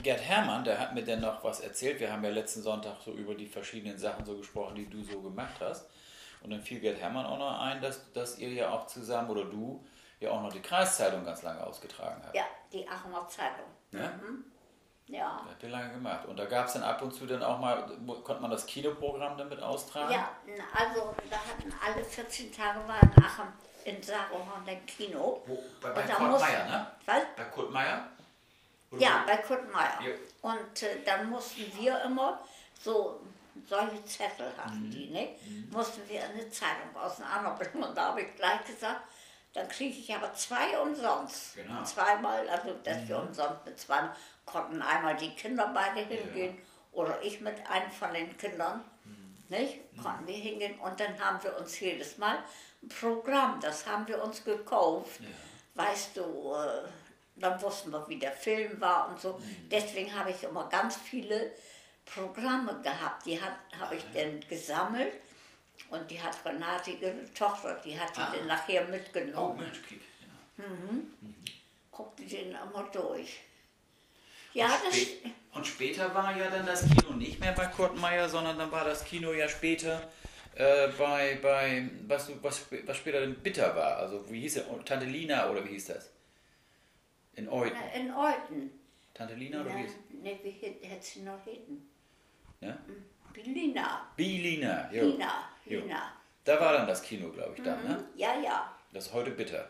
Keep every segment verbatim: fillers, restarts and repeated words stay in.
Gerd Hermann, der hat mir dann noch was erzählt. Wir haben ja letzten Sonntag so über die verschiedenen Sachen so gesprochen, die du so gemacht hast. Und dann fiel Gerd Hermann auch noch ein, dass, dass ihr ja auch zusammen, oder du, ja auch noch die Kreiszeitung ganz lange ausgetragen habt. Ja, die Aachener Zeitung. Ja? Mhm. Ja. Das habt ihr lange gemacht. Und da gab es dann ab und zu dann auch mal, konnte man das Kinoprogramm damit austragen? Ja, also da hatten alle vierzehn Tage war in Aachen in Saarbrücken ein Kino. Wo, bei bei Und da Kurt muss- Meier, ne? Was? Bei Kurt Meier? Oder Ja, wo? bei Kurt Meier. Ja. Und äh, dann mussten wir immer so, solche Zettel hatten die, ne? Mussten wir eine Zeitung auseinanderbringen. Und da habe ich gleich gesagt, dann kriege ich aber zwei umsonst. Genau. Zweimal, also dass wir umsonst mit zwei konnten einmal die Kinder beide hingehen oder ich mit einem von den Kindern, nicht? Konnten wir hingehen und dann haben wir uns jedes Mal ein Programm, das haben wir uns gekauft. Ja. Weißt du, äh, dann wussten wir, wie der Film war und so. Deswegen habe ich immer ganz viele Programme gehabt. Die habe ich dann gesammelt und die hat Renate, ihre Tochter, die hat die Ah. dann nachher Oh mitgenommen. Mensch, Kick. Ja. Guckte den immer durch. Ja, das, Spä- Und später war ja dann das Kino nicht mehr bei Kurt Meier, sondern dann war das Kino ja später äh, bei, bei was, was, was später dann Bitter war. Also wie hieß er? Tante Lina oder wie hieß das? In Euten. in Euten. Tante Lina oder wie hieß Ne, wie hät- hätte sie noch heten? ja? Lina. Bilina. Jo. Lina. Jo. Lina. Da war dann das Kino, glaube ich, dann, ne? Ja, ja. Das ist heute Bitter.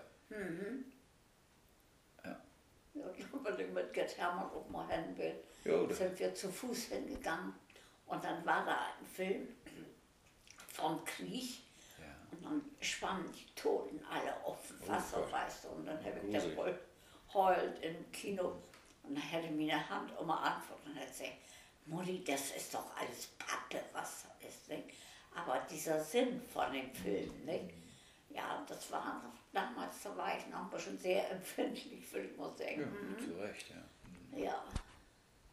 Ja, wenn ich mit Gerd Hermann auch mal hin bin, Jo, das- sind wir zu Fuß hingegangen. Und dann war da ein Film vom Krieg. Ja. Und dann schwammen die Toten alle auf dem Wasser, Gott. weißt du. Und dann habe ich Gruselig. da wohl heult im Kino. Und dann hätte mir eine Hand immer antworten und hätte gesagt, Mutti, das ist doch alles Pappe, was das ist. Nicht? Aber dieser Sinn von dem Film, nicht? Ja, das war damals, da war ich noch ein bisschen sehr empfindlich, würde ich mal Ja, sagen. zu Recht, ja. Ja.